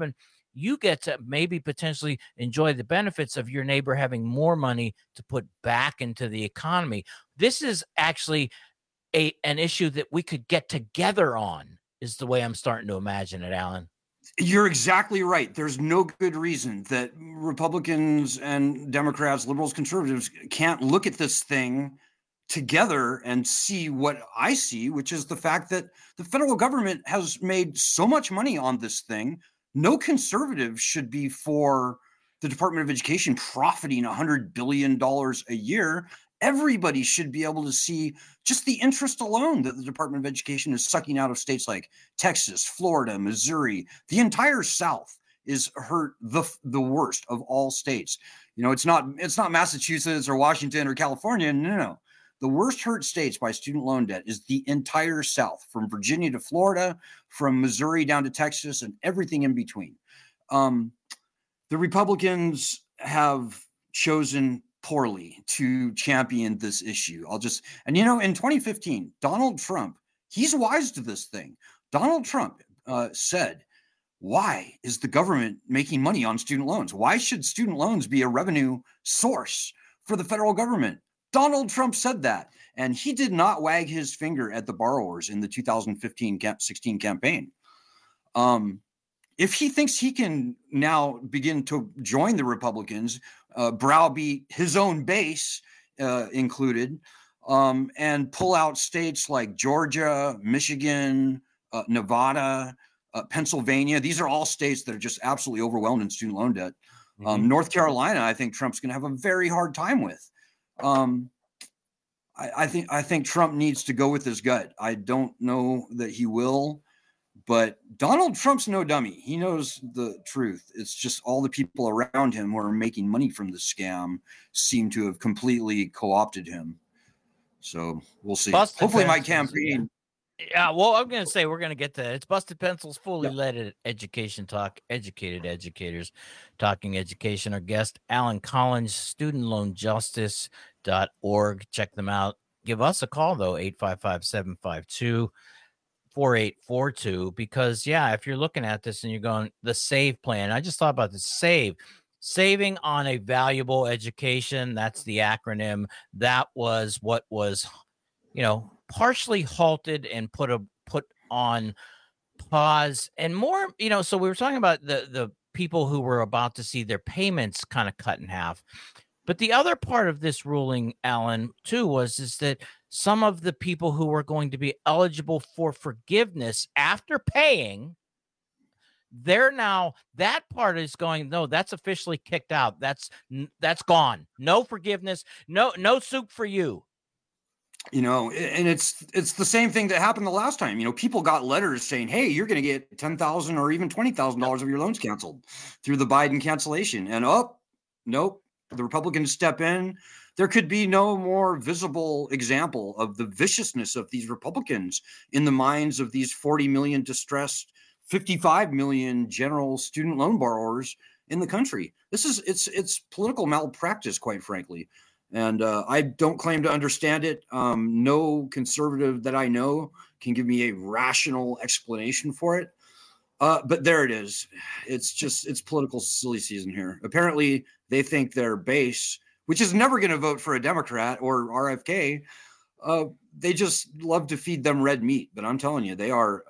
you get to maybe potentially enjoy the benefits of your neighbor having more money to put back into the economy. This is actually an issue that we could get together on, is the way I'm starting to imagine it, Alan. You're exactly right. There's no good reason that Republicans and Democrats, liberals, conservatives can't look at this thing together and see what I see, which is the fact that the federal government has made so much money on this thing. No conservative should be for the Department of Education profiting $100 billion a year. Everybody should be able to see just the interest alone that the Department of Education is sucking out of states like Texas, Florida, Missouri. The entire South is hurt the worst of all states. You know, it's not Massachusetts or Washington or California. No. The worst hurt states by student loan debt is the entire South, from Virginia to Florida, from Missouri down to Texas, and everything in between. The Republicans have chosen poorly to champion this issue. In 2015, Donald Trump, he's wise to this thing. Donald Trump said, why is the government making money on student loans? Why should student loans be a revenue source for the federal government? Donald Trump said that, and he did not wag his finger at the borrowers in the 2015-16 campaign. If he thinks he can now begin to join the Republicans, browbeat his own base included, and pull out states like Georgia, Michigan, Nevada, Pennsylvania. These are all states that are just absolutely overwhelmed in student loan debt. North Carolina, I think Trump's going to have a very hard time with. I think Trump needs to go with his gut. I don't know that he will. But Donald Trump's no dummy. He knows the truth. It's just all the people around him who are making money from the scam seem to have completely co-opted him. So we'll see. Hopefully my campaign. Yeah, well, I'm going to say we're going to get to that. It's Busted Pencils, fully led education talk, educated educators talking education. Our guest, Alan Collins, studentloanjustice.org. Check them out. Give us a call, though, 855-752-4842, because if you're looking at this and you're going, the SAVE plan, I just thought about the saving on a valuable education. That's the acronym. That was what was, partially halted and put on pause, and more, so we were talking about the people who were about to see their payments kind of cut in half. But the other part of this ruling, Alan, too, is that some of the people who were going to be eligible for forgiveness after paying, they're now, that part is going, no, that's officially kicked out. That's gone. No forgiveness. No soup for you. And it's the same thing that happened the last time. People got letters saying, hey, you're going to get $10,000 or even $20,000 of your loans canceled through the Biden cancellation. And nope, the Republicans step in. There could be no more visible example of the viciousness of these Republicans in the minds of these 40 million distressed, 55 million general student loan borrowers in the country. It's political malpractice, quite frankly. And I don't claim to understand it. No conservative that I know can give me a rational explanation for it. But there it is. It's political silly season here. Apparently, they think their base, which is never going to vote for a Democrat or RFK, they just love to feed them red meat. But I'm telling you, they are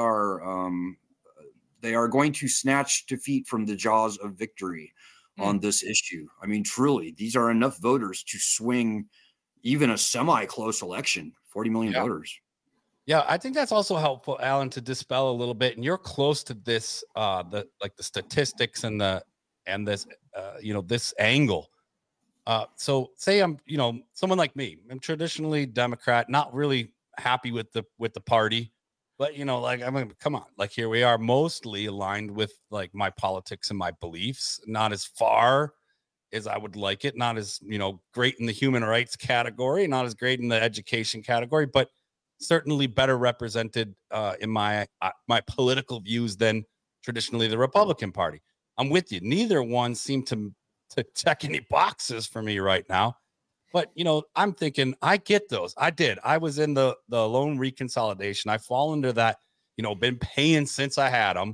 going to snatch defeat from the jaws of victory on this issue. I mean, truly, these are enough voters to swing even a semi-close election. 40 million voters. Yeah, I think that's also helpful, Alan, to dispel a little bit. And you're close to this, the statistics and this angle. So say I'm, someone like me, I'm traditionally Democrat, not really happy with the party, but come on, here we are, mostly aligned with my politics and my beliefs, not as far as I would like it, not as, great in the human rights category, not as great in the education category, but certainly better represented in my political views than traditionally the Republican Party. I'm with you. Neither one seemed to check any boxes for me right now. But, I'm thinking I get those. I did. I was in the loan reconsolidation. I fall into that, been paying since I had them,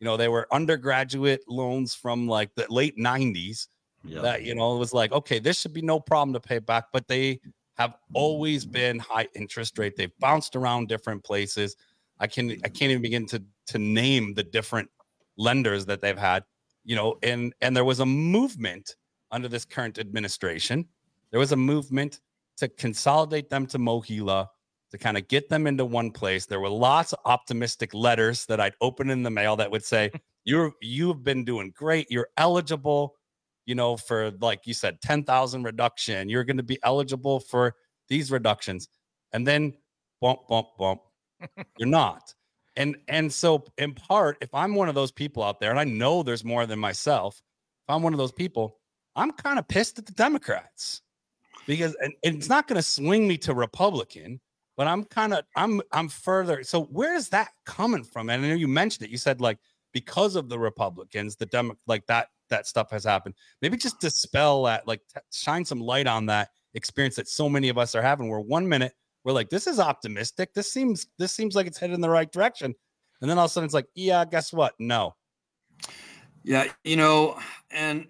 You know, they were undergraduate loans from like the late 90s that, you know, it was like, okay, this should be no problem to pay back, but they have always been high interest rate. They've bounced around different places. I can't even begin to name the different lenders that they've had, you know, and there was a movement under this current administration. There was a movement to consolidate them to Mohila, to kind of get them into one place. There were lots of optimistic letters that I'd open in the mail that would say, you've been doing great. You're eligible, you know, for, like you said, 10,000 reduction. You're going to be eligible for these reductions. And then bump, you're not. And so in part, if I'm one of those people out there, and I know there's more than myself, if I'm one of those people, I'm kind of pissed at the Democrats because and it's not going to swing me to Republican, but I'm further. So where is that coming from? And I know you mentioned it. You said like because of the Republicans, like that stuff has happened. Maybe just dispel that, like shine some light on that experience that so many of us are having. Where 1 minute we're like, this is optimistic. This seems like it's headed in the right direction, and then all of a sudden it's like, yeah, guess what? No. Yeah, you know, and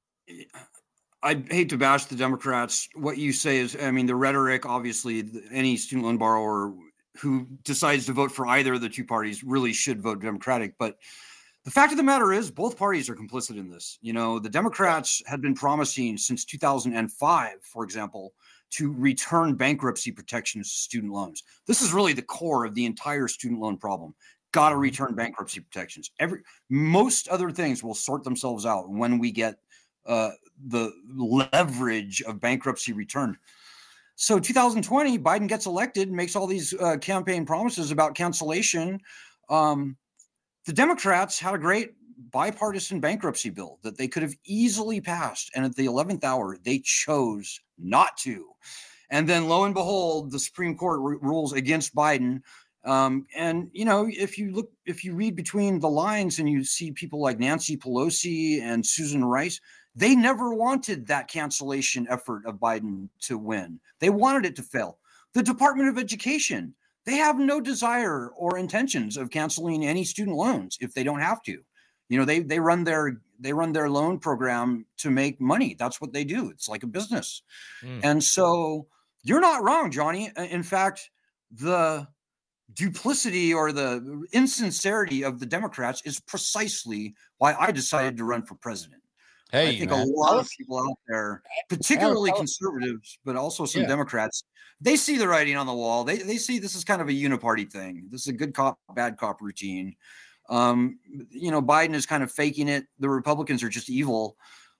I hate to bash the Democrats. What you say is, I mean, the rhetoric, obviously, any student loan borrower who decides to vote for either of the two parties really should vote Democratic. But the fact of the matter is both parties are complicit in this. You know, the Democrats had been promising since 2005, for example, to return bankruptcy protections to student loans. This is really the core of the entire student loan problem. Got to return bankruptcy protections. Most other things will sort themselves out when we get the leverage of bankruptcy returned. So 2020, Biden gets elected, makes all these campaign promises about cancellation. The Democrats had a great bipartisan bankruptcy bill that they could have easily passed. And at the 11th hour, they chose not to. And then lo and behold, the Supreme Court rules against Biden. And, you know, if you read between the lines and you see people like Nancy Pelosi and Susan Rice, they never wanted that cancellation effort of Biden to win. They wanted it to fail. The Department of Education, they have no desire or intentions of canceling any student loans if they don't have to. You know, they run their loan program to make money. That's what they do. It's like a business. And so you're not wrong, Johnny. In fact, the duplicity or the insincerity of the Democrats is precisely why I decided to run for president. Hey, I think man, a lot of people out there, particularly conservatives, but also some Democrats, they see the writing on the wall. They see this is kind of a uniparty thing. This is a good cop, bad cop routine. You know, Biden is kind of faking it. The Republicans are just evil.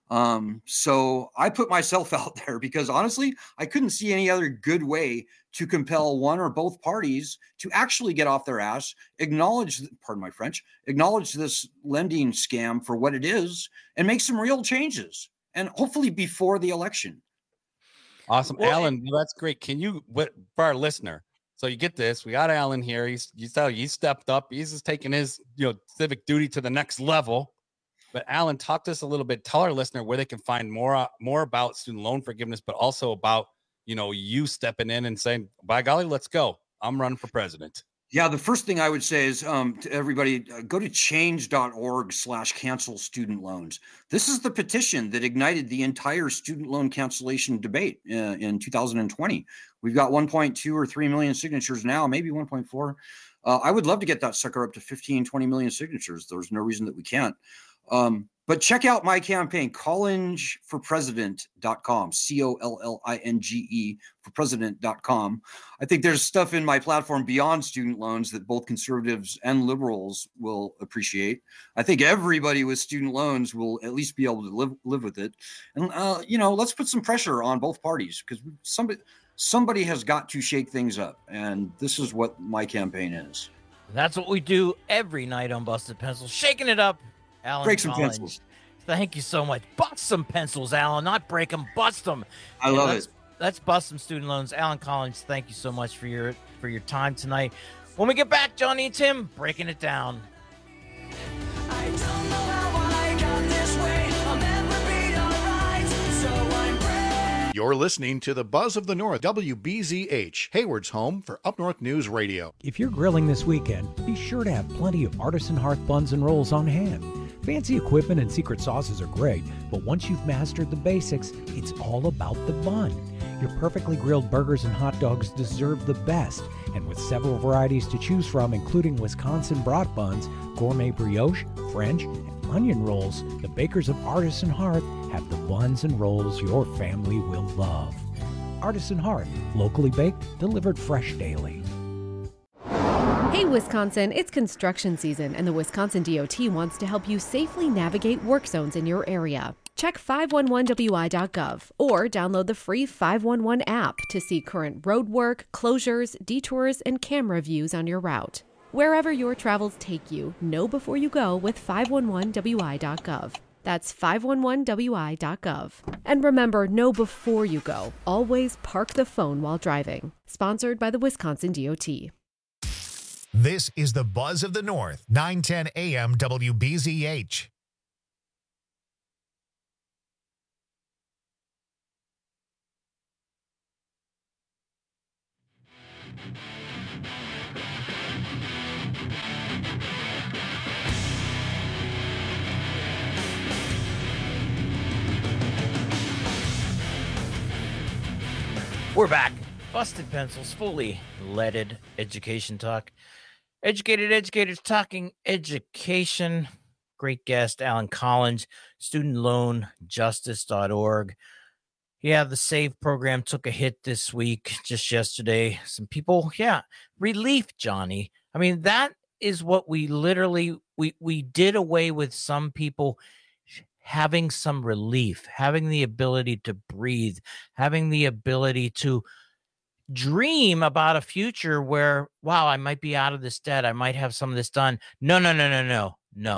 So I put myself out there because honestly, I couldn't see any other good way to compel one or both parties to actually get off their ass, acknowledge, pardon my French, acknowledge this lending scam for what it is and make some real changes, and hopefully before the election. Awesome. Well, Alan, that's great. Can you, for our listener, so you get this, we got Alan here. He's stepped up. He's just taking his, you know, civic duty to the next level. But Alan, talk to us a little bit. Tell our listener where they can find more about student loan forgiveness, but also about, you know, you stepping in and saying, by golly, let's go. I'm running for president. Yeah, the first thing I would say is to everybody, go to change.org/cancel student loans. This is the petition that ignited the entire student loan cancellation debate in 2020. We've got 1.2 or 3 million signatures now, maybe 1.4. I would love to get that sucker up to 15, 20 million signatures. There's no reason that we can't. But check out my campaign, collingeforpresident.com, COLLINGE for president.com. I think there's stuff in my platform beyond student loans that both conservatives and liberals will appreciate. I think everybody with student loans will at least be able to live with it. And, you know, let's put some pressure on both parties because somebody has got to shake things up. And this is what my campaign is. That's what we do every night on Busted Pencils, shaking it up. Alan break some Collins, pencils. Thank you so much. Bust some pencils, Alan. Not break them, bust them. I love it. Let's bust some student loans. Alan Collins, thank you so much for your time tonight. When we get back, Johnny and Tim breaking it down. I don't know how I got this way. I'll never be alright, so I'm brave. You're listening to the Buzz of the North, WBZH, Hayward's home for Up North News Radio. If you're grilling this weekend, be sure to have plenty of Artisan Hearth buns and rolls on hand. Fancy equipment and secret sauces are great, but once you've mastered the basics, it's all about the bun. Your perfectly grilled burgers and hot dogs deserve the best, and with several varieties to choose from, including Wisconsin brat buns, gourmet brioche, French, and onion rolls, the bakers of Artisan Hearth have the buns and rolls your family will love. Artisan Hearth, locally baked, delivered fresh daily. Hey Wisconsin, it's construction season and the Wisconsin DOT wants to help you safely navigate work zones in your area. Check 511wi.gov or download the free 511 app to see current road work, closures, detours, and camera views on your route. Wherever your travels take you, know before you go with 511wi.gov. That's 511wi.gov. And remember, know before you go. Always park the phone while driving. Sponsored by the Wisconsin DOT. This is the Buzz of the North, 910 AM WBZH. We're back. Busted Pencils, fully leaded education talk. Educated educators talking education. Great guest, Alan Collins, studentloanjustice.org. Yeah, the SAVE program took a hit this week, just yesterday. Some people, relief, Johnny. I mean, that is what we literally, we did away with some people having some relief, having the ability to breathe, having the ability to dream about a future where, wow, I might be out of this debt. I might have some of this done. No.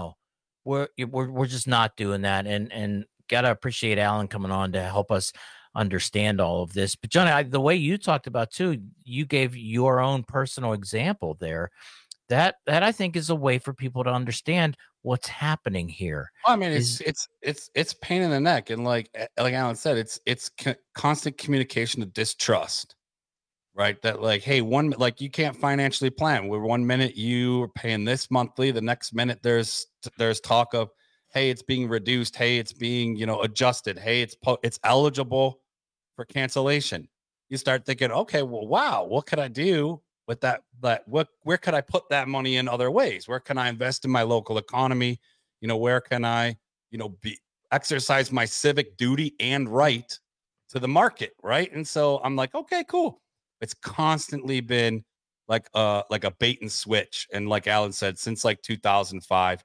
We're just not doing that. And gotta appreciate Alan coming on to help us understand all of this. But Johnny, the way you talked about too, you gave your own personal example there. That I think is a way for people to understand what's happening here. I mean, it's pain in the neck, and like Alan said, it's constant communication of distrust, right? That like, hey, you can't financially plan. Where 1 minute you are paying this monthly, the next minute there's talk of, hey, it's being reduced, hey, it's being adjusted, hey, it's eligible for cancellation. You start thinking, okay, well, wow, what could I do with that? Where could I put that money in other ways? Where can I invest in my local economy? Where can I, exercise my civic duty and right to the market, right? And so I'm like, okay, cool. It's constantly been like a bait and switch, and like Alan said, since like 2005.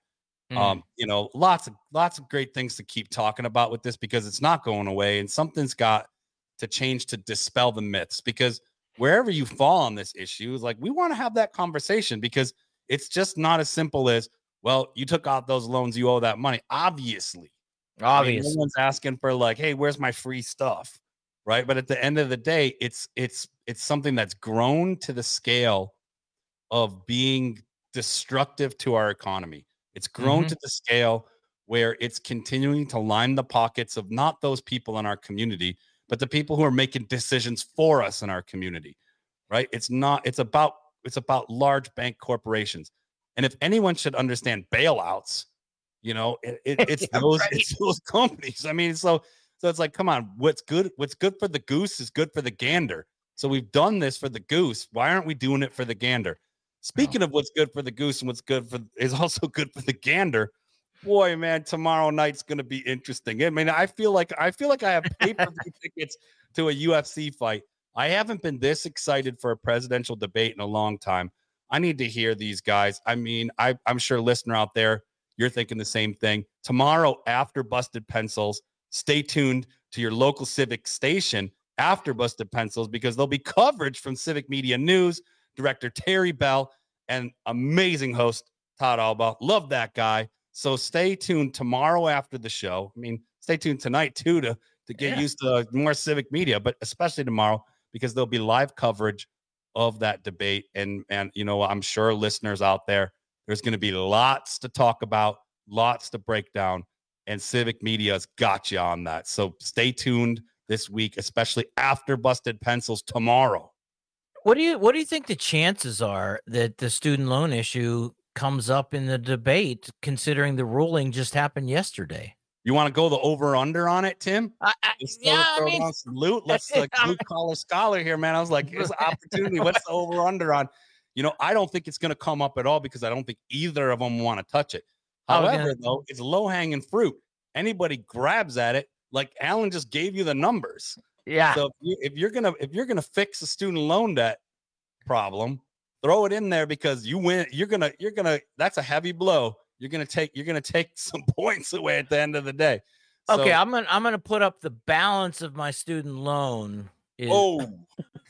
Lots of great things to keep talking about with this because it's not going away, and something's got to change to dispel the myths, because wherever you fall on this issue is like, we want to have that conversation, because it's just not as simple as, well, you took out those loans, you owe that money. Obviously. I mean, no one's asking for like, hey, where's my free stuff? Right. But at the end of the day, it's something that's grown to the scale of being destructive to our economy. It's grown to the scale where it's continuing to line the pockets of not those people in our community, but the people who are making decisions for us in our community, right? It's about large bank corporations. And if anyone should understand bailouts, it's those companies. I mean, so it's like, come on, what's good for the goose is good for the gander. So we've done this for the goose. Why aren't we doing it for the gander? Speaking of what's good for the goose and what's good is also good for the gander. Boy, man, tomorrow night's going to be interesting. I mean, I feel like I have pay-per-view tickets to a UFC fight. I haven't been this excited for a presidential debate in a long time. I need to hear these guys. I mean, I'm sure listener out there, you're thinking the same thing. Tomorrow after Busted Pencils, stay tuned to your local civic station after Busted Pencils, because there'll be coverage from Civic Media News, director Terry Bell, and amazing host Todd Alba. Love that guy. So stay tuned tomorrow after the show. I mean, stay tuned tonight too to get used to more civic media, but especially tomorrow, because there'll be live coverage of that debate. And I'm sure listeners out there's going to be lots to talk about, lots to break down, and Civic Media's got you on that. So stay tuned this week, especially after Busted Pencils tomorrow. What do you think the chances are that the student loan issue comes up in the debate, considering the ruling just happened yesterday? You want to go the over/under on it, Tim? I mean, salute. Let's blue collar scholar here, man. I was like, here's an opportunity. What's the over/under on? I don't think it's going to come up at all because I don't think either of them want to touch it. However, though, it's low hanging fruit. Anybody grabs at it, like Alan just gave you the numbers. Yeah. So if you're gonna fix a student loan debt problem, throw it in there because you win. You're gonna. That's a heavy blow. You're gonna take some points away at the end of the day. So, okay, I'm gonna put up the balance of my student loan. Tim.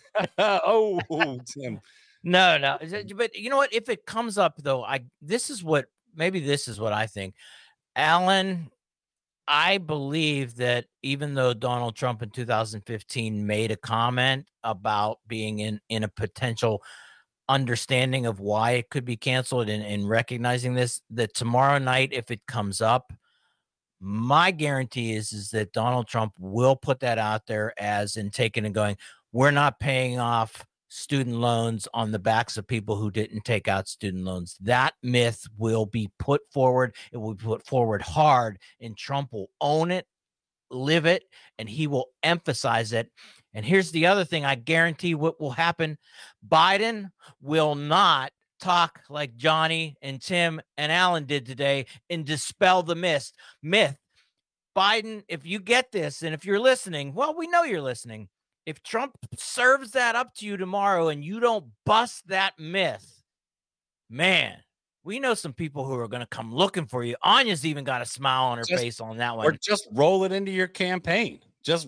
No, but you know what? If it comes up though, this is what I think, Alan. I believe that even though Donald Trump in 2015 made a comment about being in a potential understanding of why it could be canceled and recognizing this, that tomorrow night, if it comes up, my guarantee is that Donald Trump will put that out there as in taking and going, we're not paying off student loans on the backs of people who didn't take out student loans. That myth will be put forward. It will be put forward hard, and Trump will own it, live it, and he will emphasize it. And here's the other thing I guarantee what will happen. Biden will not talk like Johnny and Tim and Alan did today and dispel the myth. Biden, if you get this, and if you're listening, well, we know you're listening. If Trump serves that up to you tomorrow and you don't bust that myth, man, we know some people who are going to come looking for you. Anya's even got a smile on her face on that one. Or just roll it into your campaign. Just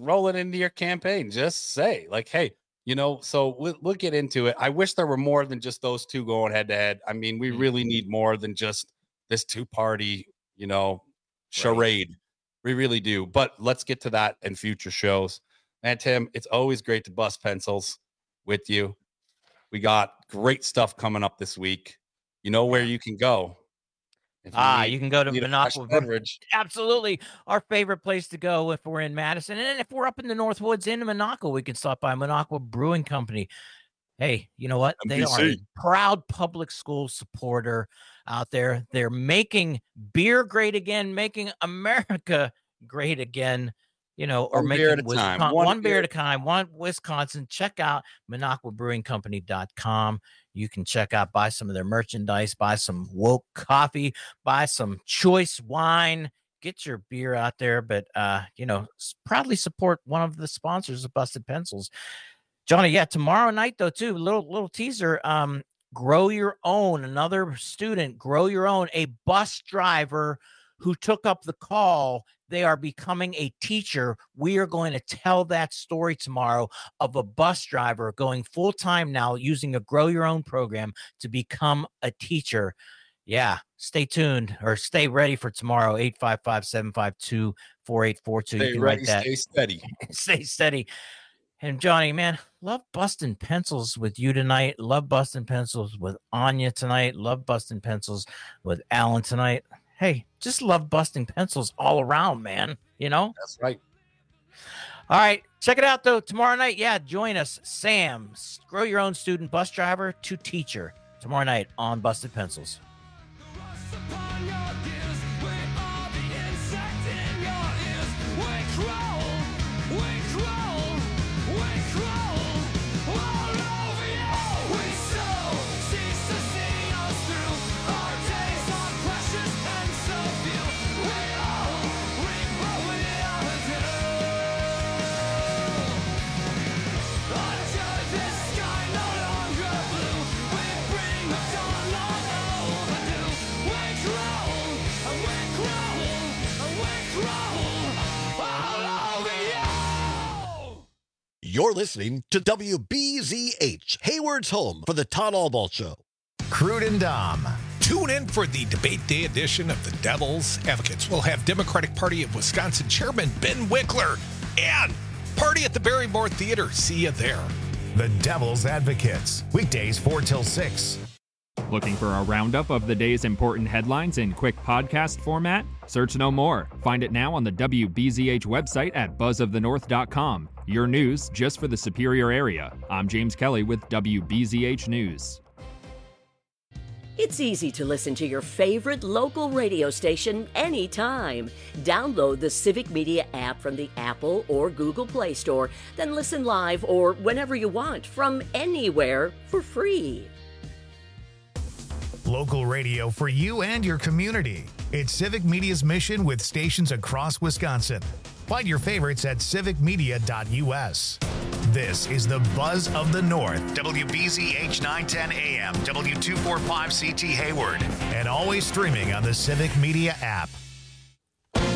say like, hey, so we'll get into it. I wish there were more than just those two going head to head. I mean, we really need more than just this two-party, charade. Right. We really do. But let's get to that in future shows. And Tim, it's always great to bust pencils with you. We got great stuff coming up this week. You know where you can go. You can go to Monopoly Beverage. Absolutely. Our favorite place to go if we're in Madison. And if we're up in the Northwoods in Monaco, we can stop by Monaco Brewing Company. Hey, you know what? They are a proud public school supporter out there. They're making beer great again, making America great again. Or making one beer at a time, one Wisconsin. Check out MonacoBrewingCompany.com. You can buy some of their merchandise, buy some woke coffee, buy some choice wine, get your beer out there. But, proudly support one of the sponsors of Busted Pencils. Johnny, tomorrow night, though, too, little teaser, Grow Your Own, another student, Grow Your Own, a bus driver who took up the call. They are becoming a teacher. We are going to tell that story tomorrow of a bus driver going full-time now using a Grow Your Own program to become a teacher. Yeah, stay tuned or stay ready for tomorrow, 855-752-4842. Stay ready, stay steady. Stay steady. And Johnny, man, love busting pencils with you tonight. Love busting pencils with Anya tonight. Love busting pencils with Alan tonight. Hey, just love busting pencils all around, man. That's right. All right. Check it out, though. Tomorrow night, join us. Sam, Grow Your Own student, bus driver to teacher. Tomorrow night on Busted Pencils. You're listening to WBZH, Hayward's home for the Todd Albaugh Show. Crude and Dom. Tune in for the debate day edition of the Devil's Advocates. We'll have Democratic Party of Wisconsin Chairman Ben Winkler and party at the Barrymore Theater. See you there. The Devil's Advocates. Weekdays 4 till 6. Looking for a roundup of the day's important headlines in quick podcast format? Search no more. Find it now on the WBZH website at buzzofthenorth.com. Your news just for the Superior area. I'm James Kelly with WBZH News. It's easy to listen to your favorite local radio station anytime. Download the Civic Media app from the Apple or Google Play Store, then listen live or whenever you want from anywhere for free. Local radio for you and your community. It's Civic Media's mission with stations across Wisconsin. Find your favorites at civicmedia.us. This is the Buzz of the North, WBZH 910 AM, W245CT Hayward, and always streaming on the Civic Media app.